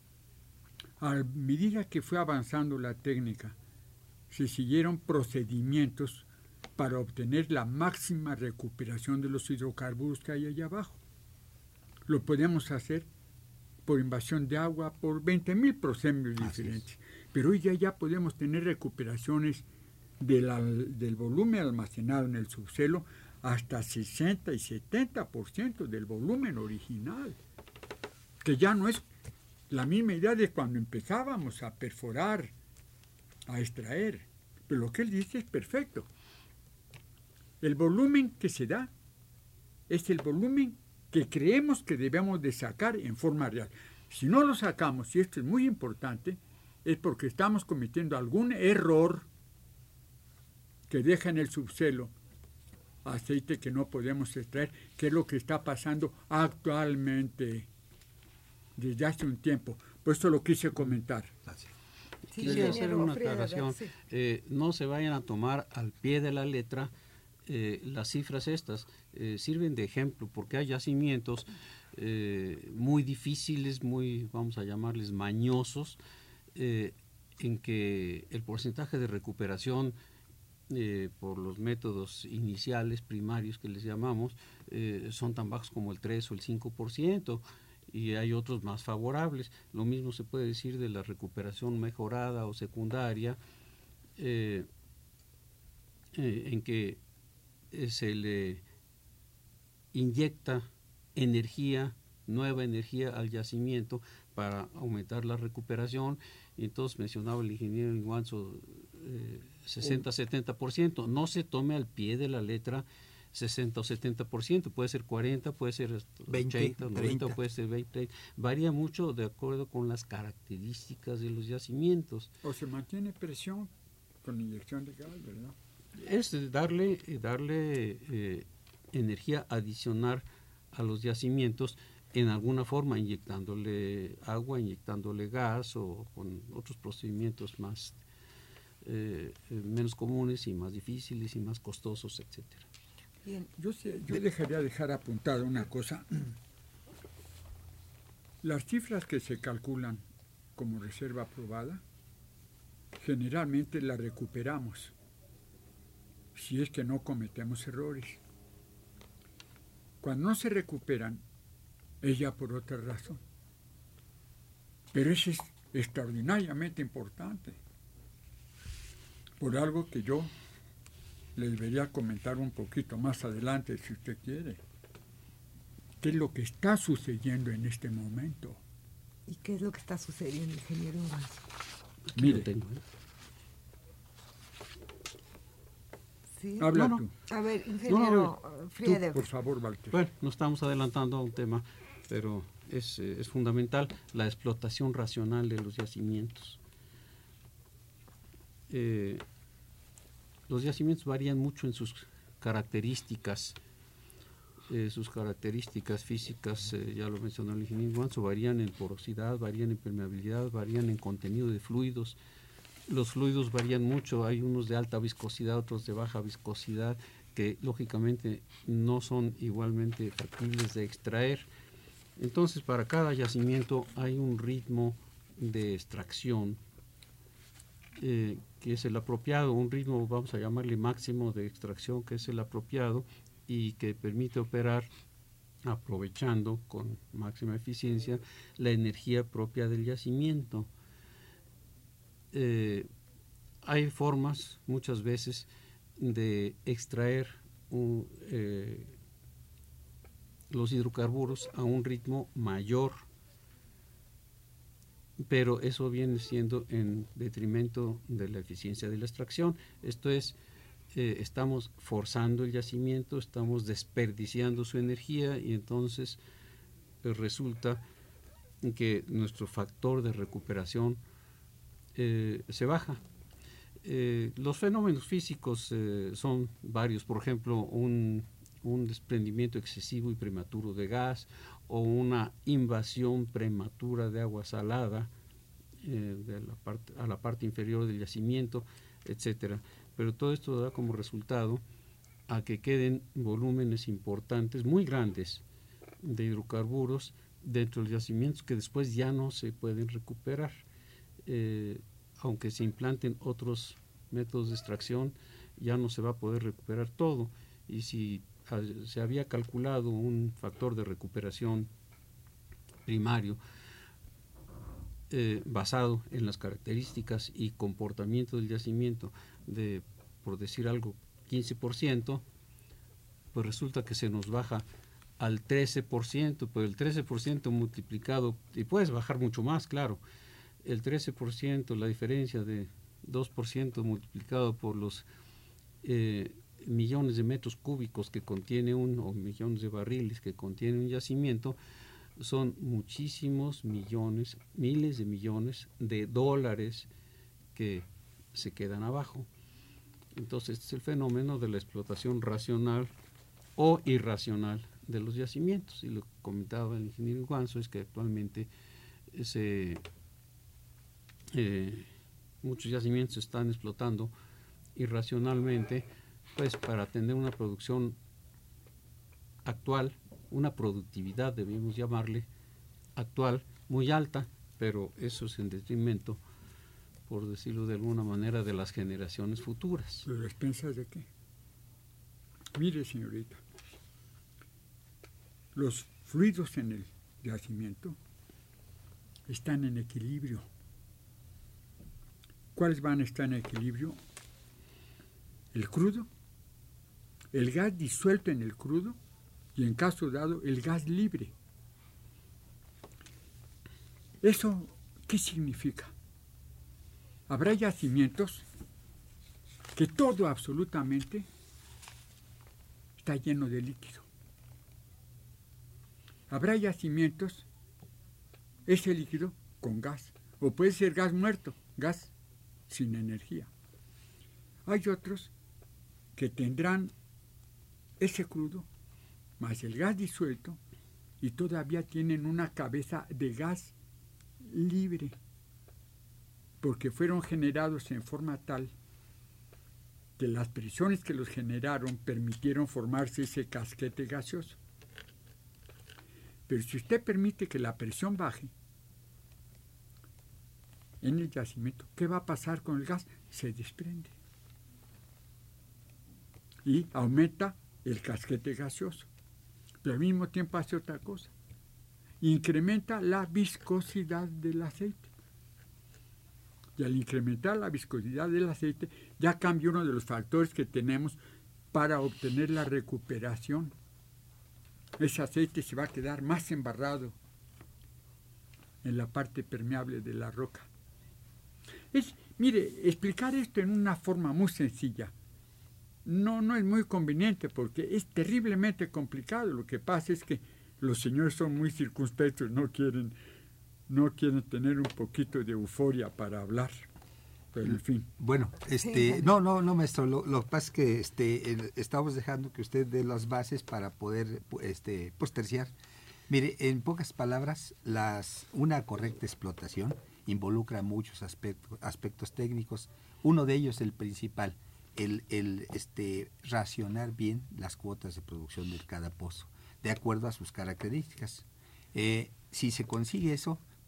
A medida que fue avanzando la técnica, se siguieron procedimientos para obtener la máxima recuperación de los hidrocarburos que hay allá abajo. Lo podemos hacer por invasión de agua, por veinte mil procedimientos diferentes. Pero hoy ya, ya podemos tener recuperaciones de la, del volumen almacenado en el subsuelo hasta sesenta y setenta por ciento del volumen original, que ya no es la misma idea de cuando empezábamos a perforar, a extraer. Pero lo que él dice es perfecto. El volumen que se da es el volumen que creemos que debemos de sacar en forma real. Si no lo sacamos, y esto es muy importante, es porque estamos cometiendo algún error que deja en el subsuelo aceite que no podemos extraer, que es lo que está pasando actualmente desde hace un tiempo. Por eso lo quise comentar. Sí, Quisiera hacer ingeniero una Frieda, aclaración. sí. Eh, no se vayan a tomar al pie de la letra eh, las cifras estas. Eh, sirven de ejemplo porque hay yacimientos eh, muy difíciles, muy, vamos a llamarles, mañosos, eh, en que el porcentaje de recuperación eh, por los métodos iniciales, primarios que les llamamos, eh, son tan bajos como el tres o el cinco por ciento. Y hay otros más favorables. Lo mismo se puede decir de la recuperación mejorada o secundaria, eh, eh, en que eh, se le inyecta energía, nueva energía al yacimiento para aumentar la recuperación. Y entonces mencionaba el ingeniero Inguanzo eh, sesenta a setenta por ciento. No se tome al pie de la letra sesenta o setenta por ciento, puede ser cuarenta, puede ser veinte, ochenta, noventa, treinta. puede ser veinte, treinta. Varía mucho de acuerdo con las características de los yacimientos. O se mantiene presión con inyección de gas, ¿verdad? Es darle, darle eh, energía adicional a los yacimientos en alguna forma, inyectándole agua, inyectándole gas o con otros procedimientos más eh, menos comunes y más difíciles y más costosos, etcétera. Bien. Yo, sé, yo dejaría dejar apuntada una cosa. Las cifras que se calculan como reserva aprobada, generalmente las recuperamos, si es que no cometemos errores. Cuando no se recuperan, es ya por otra razón. Pero eso es extraordinariamente importante, por algo que yo le debería comentar un poquito más adelante, si usted quiere. ¿Qué es lo que está sucediendo en este momento? ¿Y qué es lo que está sucediendo, ingeniero Inguanzo? Aquí Mire. lo tengo, ¿eh? ¿Sí? Habla No, no. tú. A ver, No, ingeniero Tú, Friede. por favor, Walter. Bueno, nos estamos adelantando a un tema, pero es, eh, es fundamental la explotación racional de los yacimientos. Eh, los yacimientos varían mucho en sus características, eh, sus características físicas, eh, ya lo mencionó el ingeniero Inguanzo, varían en porosidad, varían en permeabilidad, varían en contenido de fluidos. Los fluidos varían mucho, hay unos de alta viscosidad, otros de baja viscosidad, que lógicamente no son igualmente factibles de extraer. Entonces, para cada yacimiento hay un ritmo de extracción, eh, que es el apropiado, un ritmo, vamos a llamarle máximo de extracción, que es el apropiado y que permite operar aprovechando con máxima eficiencia la energía propia del yacimiento. Eh, hay formas muchas veces de extraer un, eh, los hidrocarburos a un ritmo mayor, pero eso viene siendo en detrimento de la eficiencia de la extracción. Esto es, eh, estamos forzando el yacimiento, estamos desperdiciando su energía y entonces eh, resulta que nuestro factor de recuperación eh, se baja. Eh, los fenómenos físicos eh, son varios, por ejemplo, un, un desprendimiento excesivo y prematuro de gas o una invasión prematura de agua salada eh, de la parte, a la parte inferior del yacimiento, etcétera. Pero todo esto da como resultado a que queden volúmenes importantes, muy grandes, de hidrocarburos dentro de los yacimientos que después ya no se pueden recuperar. Eh, aunque se implanten otros métodos de extracción, ya no se va a poder recuperar todo. Y si a, se había calculado un factor de recuperación primario eh, basado en las características y comportamiento del yacimiento de, por decir algo, quince por ciento, pues resulta que se nos baja al trece por ciento, pero el trece por ciento multiplicado, y puedes bajar mucho más, claro, el trece por ciento, la diferencia de dos por ciento multiplicado por los eh, millones de metros cúbicos que contiene un, o millones de barriles que contiene un yacimiento, son muchísimos millones, miles de millones de dólares que se quedan abajo. Entonces, este es el fenómeno de la explotación racional o irracional de los yacimientos. Y lo que comentaba el ingeniero Guanzo es que actualmente se... Eh, muchos yacimientos se están explotando irracionalmente, pues para tener una producción actual, una productividad, debemos llamarle, actual, muy alta, pero eso es en detrimento, por decirlo de alguna manera, de las generaciones futuras. ¿Pero expensas de qué? Mire, señorita, los fluidos en el yacimiento están en equilibrio. ¿Cuáles van a estar en equilibrio? El crudo, el gas disuelto en el crudo y, en caso dado, el gas libre. ¿Eso qué significa? Habrá yacimientos que todo absolutamente está lleno de líquido. Habrá yacimientos, ese líquido con gas, o puede ser gas muerto, gas sin energía. Hay otros que tendrán ese crudo más el gas disuelto y todavía tienen una cabeza de gas libre, porque fueron generados en forma tal que las presiones que los generaron permitieron formarse ese casquete gaseoso. Pero si usted permite que la presión baje en el yacimiento, ¿qué va a pasar con el gas? Se desprende y aumenta el casquete gaseoso, pero al mismo tiempo hace otra cosa: incrementa la viscosidad del aceite. Y al incrementar la viscosidad del aceite, ya cambia uno de los factores que tenemos para obtener la recuperación. Ese aceite se va a quedar más embarrado en la parte permeable de la roca. Es, mire, explicar esto en una forma muy sencilla no, no es muy conveniente, porque es terriblemente complicado. Lo que pasa es que los señores son muy circunspectos, no quieren, no quieren tener un poquito de euforia para hablar. Pero en fin. Bueno, este, sí. no, no, no, maestro, lo, lo que pasa es que este, el, estamos dejando que usted dé las bases para poder este, pues, terciar. Mire, en pocas palabras, las, una correcta explotación involucra muchos aspectos, aspectos técnicos. Uno de ellos, el principal, el, el este, racionar bien las cuotas de producción de cada pozo, de acuerdo a sus características. Eh, si se consigue eso,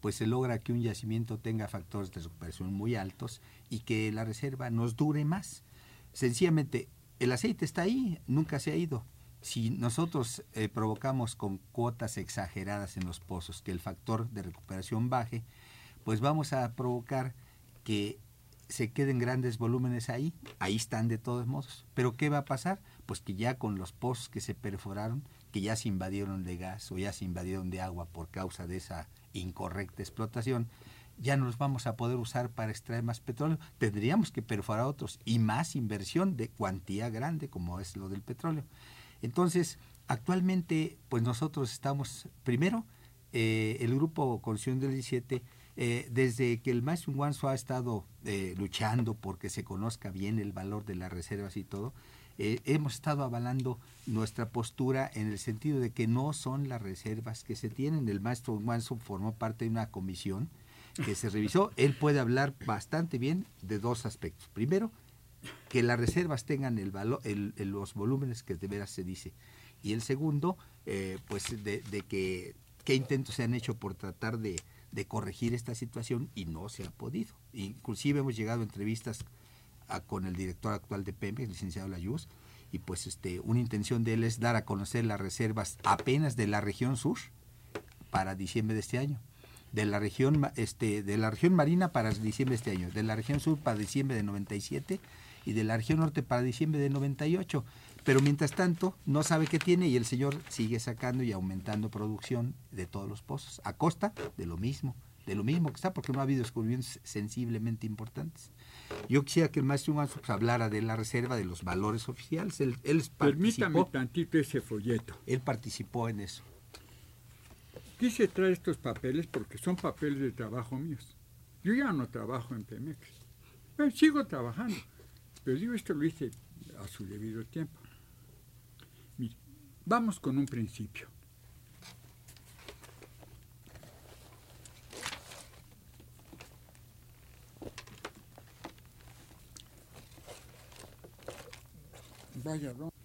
pues se logra que un yacimiento tenga factores de recuperación muy altos y que la reserva nos dure más. Sencillamente, el aceite está ahí, nunca se ha ido. Si nosotros eh, provocamos con cuotas exageradas en los pozos que el factor de recuperación baje, pues vamos a provocar que se queden grandes volúmenes ahí, ahí están de todos modos. Pero ¿qué va a pasar? Pues que ya con los pozos que se perforaron, que ya se invadieron de gas o ya se invadieron de agua por causa de esa incorrecta explotación, ya no los vamos a poder usar para extraer más petróleo. Tendríamos que perforar otros y más inversión de cuantía grande como es lo del petróleo. Entonces, actualmente, pues nosotros estamos, primero, eh, el Grupo Constitución del diecisiete, eh, desde que el maestro Nguanzo ha estado eh, luchando porque se conozca bien el valor de las reservas y todo, eh, hemos estado avalando nuestra postura en el sentido de que no son las reservas que se tienen. El maestro Nguanzo formó parte de una comisión que se revisó. Él puede hablar bastante bien de dos aspectos. Primero, que las reservas tengan el valor, el, el, los volúmenes que de veras se dice. Y el segundo, eh, pues de, de que qué intentos se han hecho por tratar de, de corregir esta situación y no se ha podido. Inclusive hemos llegado a entrevistas a, con el director actual de Pemex, el licenciado Layuz, y pues este una intención de él es dar a conocer las reservas apenas de la región sur para diciembre de este año. De la región este de la región marina para diciembre de este año, de la región sur para diciembre de noventa y siete y de la región norte para diciembre de noventa y ocho. Pero mientras tanto no sabe qué tiene y el señor sigue sacando y aumentando producción de todos los pozos, a costa de lo mismo, de lo mismo que está, porque no ha habido descubrimientos sensiblemente importantes. Yo quisiera que el maestro Nguanzo pues, hablara de la reserva, de los valores oficiales. Él, él Permítame tantito ese folleto. Él participó en eso. Quise traer estos papeles porque son papeles de trabajo míos. Yo ya no trabajo en Pemex. Bueno, sigo trabajando, pero digo, esto lo hice a su debido tiempo. Mire, vamos con un principio. Vaya, ¿no?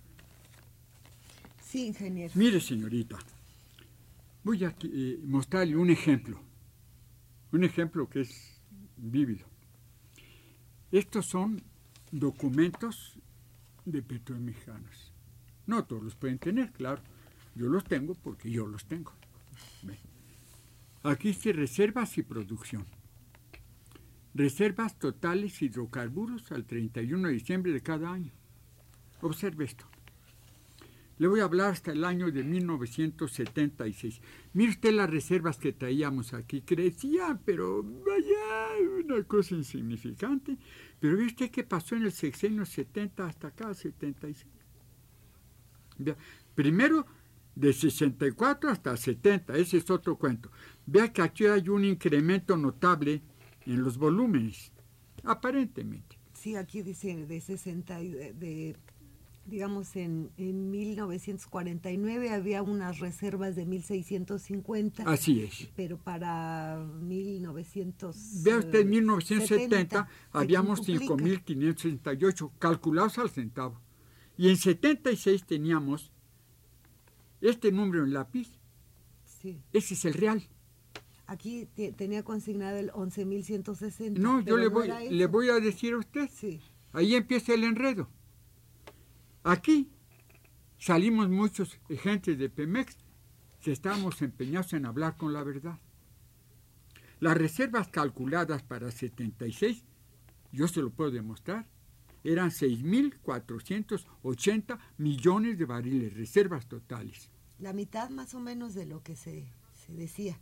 Sí, ingeniero. Mire, señorita. Voy a eh, mostrarle un ejemplo, un ejemplo que es vívido. Estos son documentos de Petróleos Mexicanos. No todos los pueden tener, claro. Yo los tengo porque yo los tengo. ¿Ven? Aquí dice reservas y producción. Reservas totales hidrocarburos al treinta y uno de diciembre de cada año. Observe esto. Le voy a hablar hasta el año de mil novecientos setenta y seis. Mire usted las reservas que traíamos aquí. Crecían, pero vaya, una cosa insignificante. Pero ve usted qué pasó en el sexenio setenta hasta acá, setenta y seis. Vea, primero, de sesenta y cuatro hasta setenta, ese es otro cuento. Vea que aquí hay un incremento notable en los volúmenes, aparentemente. Sí, aquí dice de sesenta, de... de digamos, en, en mil novecientos cuarenta y nueve había unas reservas de mil seiscientos cincuenta. Así es. Pero para mil novecientos... Vea usted, en mil novecientos setenta habíamos cinco mil quinientos sesenta y ocho, calculados al centavo. Y en setenta y seis teníamos este número en lápiz. Sí. Ese es el real. Aquí te, tenía consignado el once mil ciento sesenta. No, yo le, no voy, le voy a decir a usted. Sí. Ahí empieza el enredo. Aquí salimos muchos agentes de Pemex que estábamos empeñados en hablar con la verdad. Las reservas calculadas para setenta y seis, yo se lo puedo demostrar, eran seis mil cuatrocientos ochenta millones de barriles, reservas totales. La mitad más o menos de lo que se, se decía.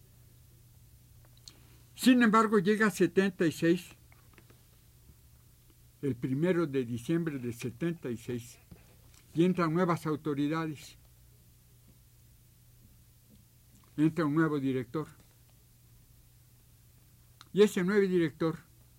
Sin embargo, llega a setenta y seis, el primero de diciembre de setenta y seis, y entran nuevas autoridades. Entra un nuevo director. Y ese nuevo director,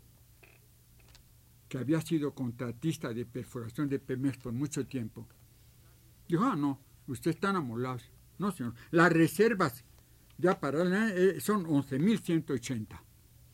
que había sido contratista de perforación de Pemex por mucho tiempo, dijo, ah, no, ustedes están amolados. No, señor, las reservas ya para eh, son once mil ciento ochenta.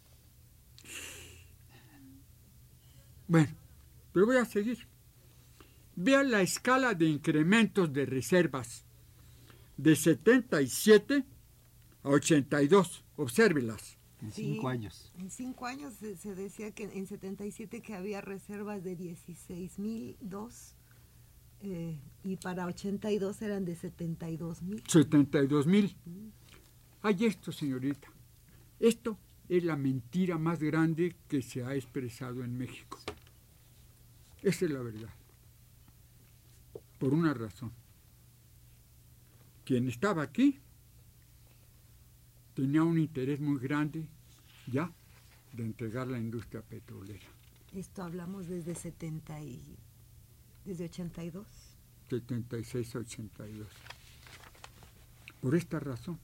Bueno, pero voy a seguir. Vean la escala de incrementos de reservas de setenta y siete a ochenta y dos. obsérvelas. En Sí, cinco años. En cinco años se, se decía que en setenta y siete que había reservas de dieciséis mil dos eh, y para ochenta y dos eran de setenta y dos mil. setenta y dos mil. Hay esto, señorita. Esto es la mentira más grande que se ha expresado en México. Esa es la verdad. Por una razón. Quien estaba aquí tenía un interés muy grande ya de entregar la industria petrolera. Esto hablamos desde setenta y desde ochenta y dos. setenta y seis a ochenta y dos. Por esta razón.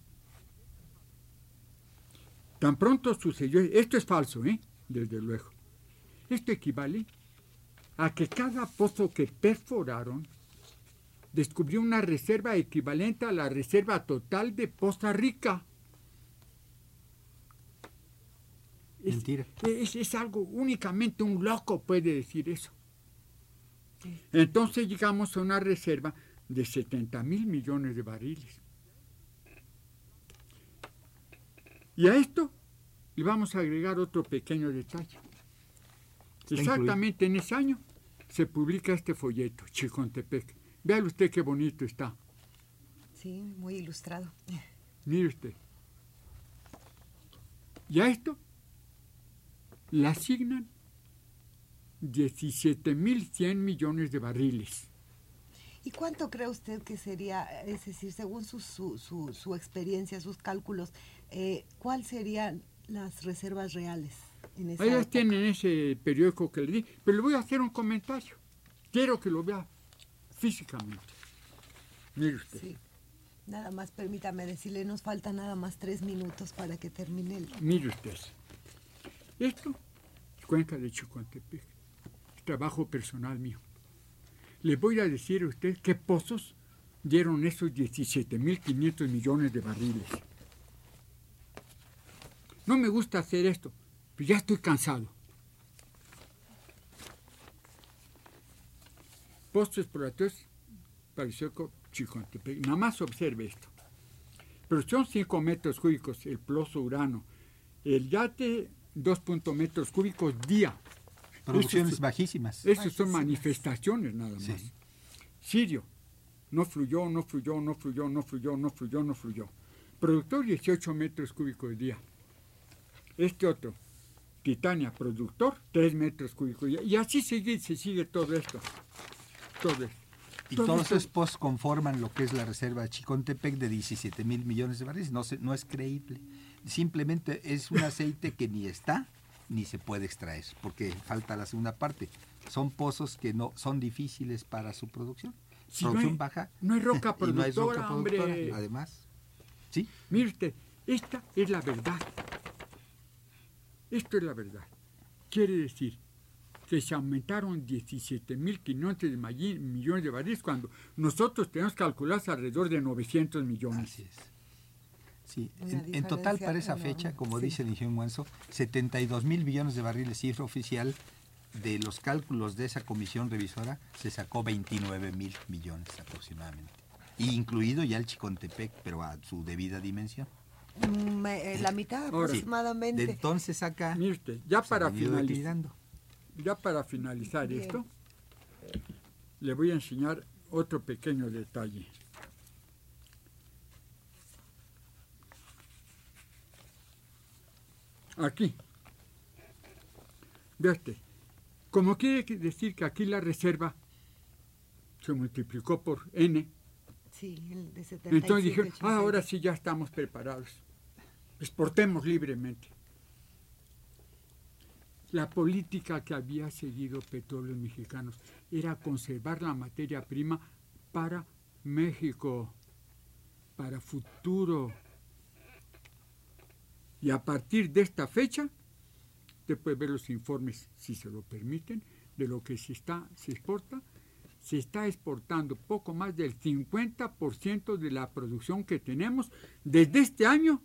Tan pronto sucedió, esto es falso, ¿eh? Desde luego. Esto equivale a que cada pozo que perforaron descubrió una reserva equivalente a la reserva total de Poza Rica. Es, Mentira. Es, es algo, únicamente un loco puede decir eso. Entonces llegamos a una reserva de setenta mil millones de barriles. Y a esto le vamos a agregar otro pequeño detalle. Está Exactamente incluido. En ese año se publica este folleto, Chicontepec. Véale usted qué bonito está. Sí, muy ilustrado. Mire usted. Y a esto le asignan diecisiete mil cien millones de barriles. ¿Y cuánto cree usted que sería, es decir, según su, su, su, su experiencia, sus cálculos, eh, cuáles serían las reservas reales en esa Ahí las época? tienen en ese periódico que le di, pero le voy a hacer un comentario. Quiero que lo vea físicamente. Mire usted. Sí. Nada más, permítame decirle, nos faltan nada más tres minutos para que termine el... Mire usted. Esto es cuenca de Chicontepec. Trabajo personal mío. Le voy a decir a usted qué pozos dieron esos diecisiete mil quinientos millones de barriles. No me gusta hacer esto, pero ya estoy cansado. Pozos exploratorios para el Seco Chicontepec. Nada más observe esto. Pero son cinco metros cúbicos el pozo Urano. El yate, dos metros cúbicos día. Producciones Esos- bajísimas. Esas son manifestaciones nada más. Sí. Sirio, no fluyó, no fluyó, no fluyó, no fluyó, no fluyó, no fluyó. Productor, dieciocho metros cúbicos día. Este otro, Titania, productor, tres metros cúbicos día. Y así sigue, se sigue todo esto. Todo esto. Y Todo todos esto- esos pozos conforman lo que es la reserva de Chicontepec de diecisiete mil millones de barriles. No, se, no es creíble. Simplemente es un aceite que ni está ni se puede extraer, porque falta la segunda parte. Son pozos que no son difíciles para su producción. Si producción no hay- baja. no hay roca y no hay productora, roca hombre. productora, además. Sí, Mire usted, esta es la verdad. Esto es la verdad. Quiere decir que se aumentaron diecisiete mil quinientos de malli- millones de barriles cuando nosotros tenemos calculados alrededor de novecientos millones. así es. Sí, Una en, en total diferencia para esa enorme, fecha, como sí. dice el ingeniero Guanzo, setenta y dos mil millones de barriles, cifra oficial. De los cálculos de esa comisión revisora se sacó veintinueve mil millones aproximadamente, y incluido ya el Chicontepec, pero a su debida dimensión. Mm, eh, la mitad Ahora, aproximadamente. De entonces acá Mire usted, ya se para han ido finalizar, liquidando. ya para finalizar Bien. esto, le voy a enseñar otro pequeño detalle. Aquí. Ve usted. Como quiere que- decir que aquí la reserva se multiplicó por N, Sí, el de setenta y siete, entonces dijeron, ochenta y ah, dos. ahora sí ya estamos preparados. Exportemos libremente. La política que había seguido Petróleos Mexicanos era conservar la materia prima para México, para futuro. Y a partir de esta fecha, usted puede ver los informes, si se lo permiten, de lo que se, está, se exporta. Se está exportando poco más del cincuenta por ciento de la producción que tenemos desde este año.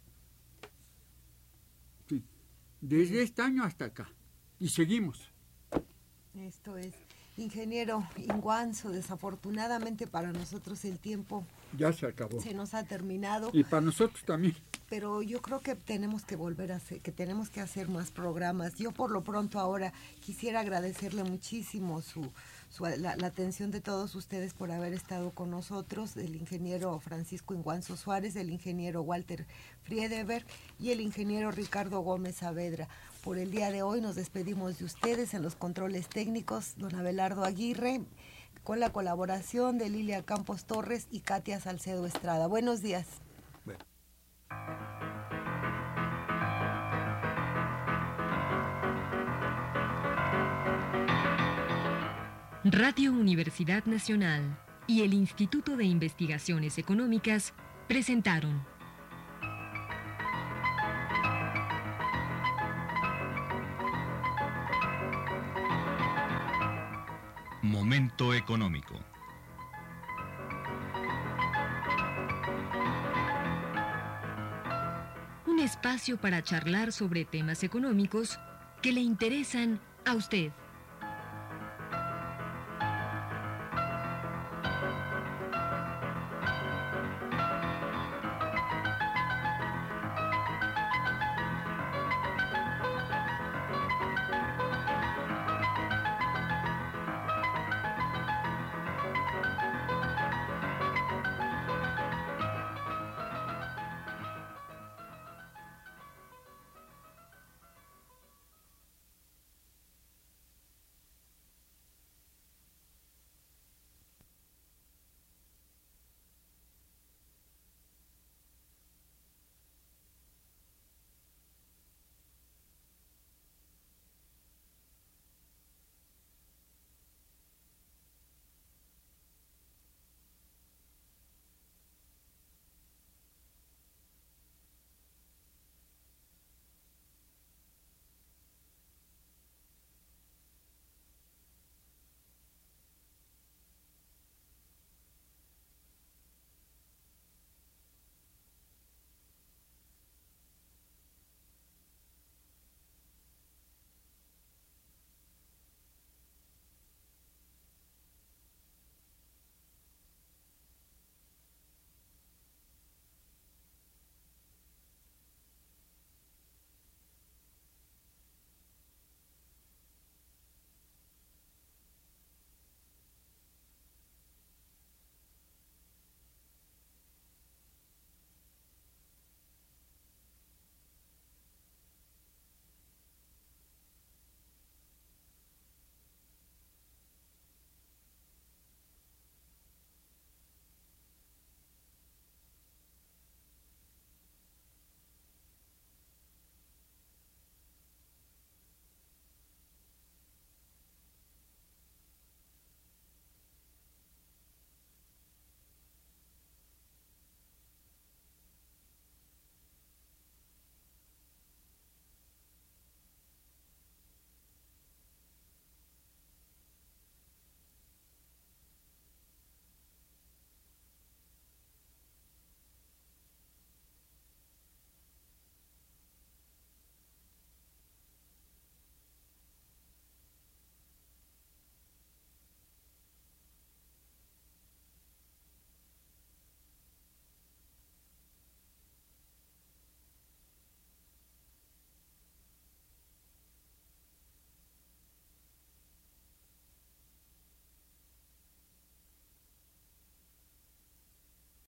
Sí, desde este año hasta acá. Y seguimos. Esto es. Ingeniero Inguanzo, desafortunadamente para nosotros el tiempo Ya se acabó. se nos ha terminado, Y para nosotros también. pero yo creo que tenemos que volver a hacer, que tenemos que hacer más programas. Yo por lo pronto ahora quisiera agradecerle muchísimo su, su la, la atención de todos ustedes por haber estado con nosotros, el ingeniero Francisco Inguanzo Suárez, el ingeniero Walter Friedeberg y el ingeniero Ricardo Gómez Saavedra. Por el día de hoy nos despedimos de ustedes en los controles técnicos, don Abelardo Aguirre, con la colaboración de Lilia Campos Torres y Katia Salcedo Estrada. Buenos días. Bueno. Radio Universidad Nacional y el Instituto de Investigaciones Económicas presentaron Momento económico. Un espacio para charlar sobre temas económicos que le interesan a usted.